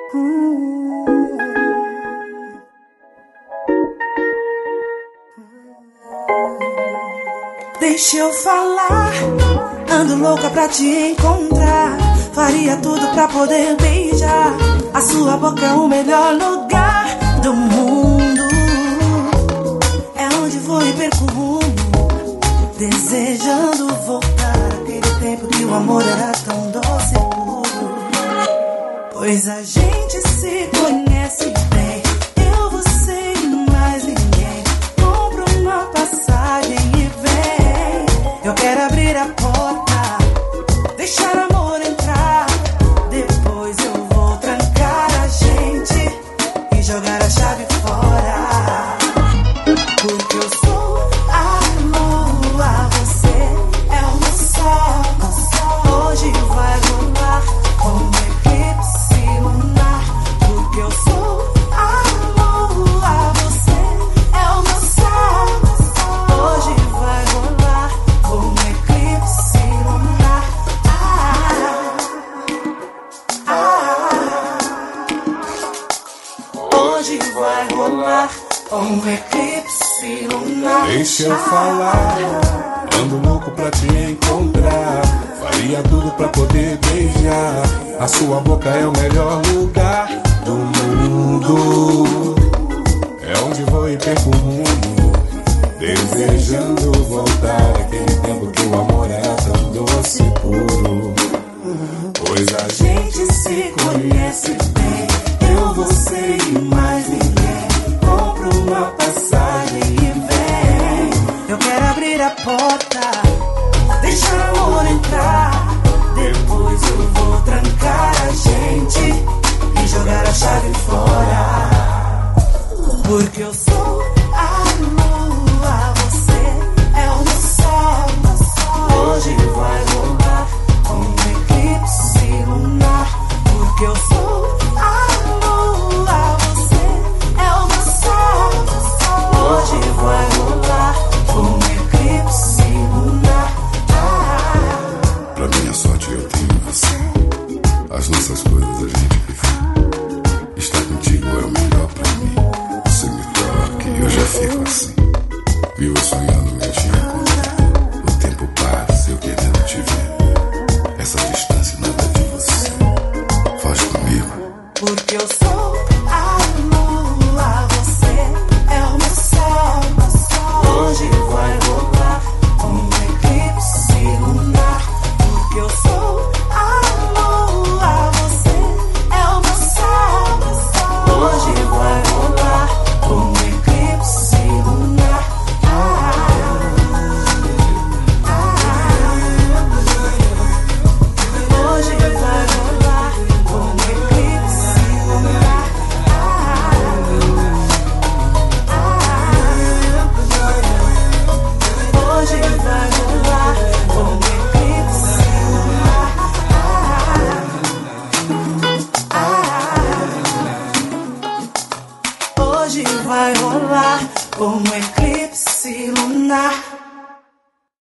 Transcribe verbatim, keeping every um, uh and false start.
Deixa eu falar, ando louca pra te encontrar. Faria tudo pra poder beijar. A sua boca é o melhor lugar do mundo. É onde vou e perco o rumo, desejando voltar aquele tempo que o amor era tão doce e puro. Pois a gente se conhece bem, eu, você e mais ninguém. Compra uma passagem e vem. Eu quero abrir a porta, deixar amor entrar. Depois eu vou trancar a gente e jogar a chave fora. Porque eu sou a lua, você é o meu sol. Hoje vai rolar um eclipse lunar. Porque eu sou a lua, você é o meu sol. Hoje vai rolar um eclipse lunar. Ah, ah. Hoje vai rolar um eclipse lunar. Deixa eu falar, ando louco pra te encontrar. Faria tudo pra poder beijar. A sua boca é o melhor lugar do mundo. É onde vou e perco o rumo, desejando voltar aquele tempo que o amor era tão doce e puro. Pois a gente se conhece bem, eu, você e mais ninguém. Compra uma passagem e vem. Eu quero abrir a porta, deixar amor entrar. Depois eu vou trancar a gente e jogar a chave fora. Porque eu sou a lua, você é o meu sol. Hoje vai rolar um eclipse lunar. Porque eu sou a lua, você é o meu sol. Hoje vai rolar um eclipse lunar. Ah. Pra minha sorte eu tenho você. As nossas coisas a gente vive. Estar contigo é o melhor pra mim. Você me toca e eu já fico assim. Vivo sonhando em te encontrar. O tempo passa eu querendo te ver. Essa distância nada de você. Foge comigo. Porque eu sou a lua, você é o meu sol. Hoje vai rolar um eclipse lunar. Porque eu sou a lua, você é o meu sol. Hoje vai rolar um eclipse lunar. Ah, ah. Hoje vai rolar um eclipse lunar. Ah, ah. Hoje vai rolar um eclipse lunar. Ah, ah. Hoje vai rolar um eclipse lunar.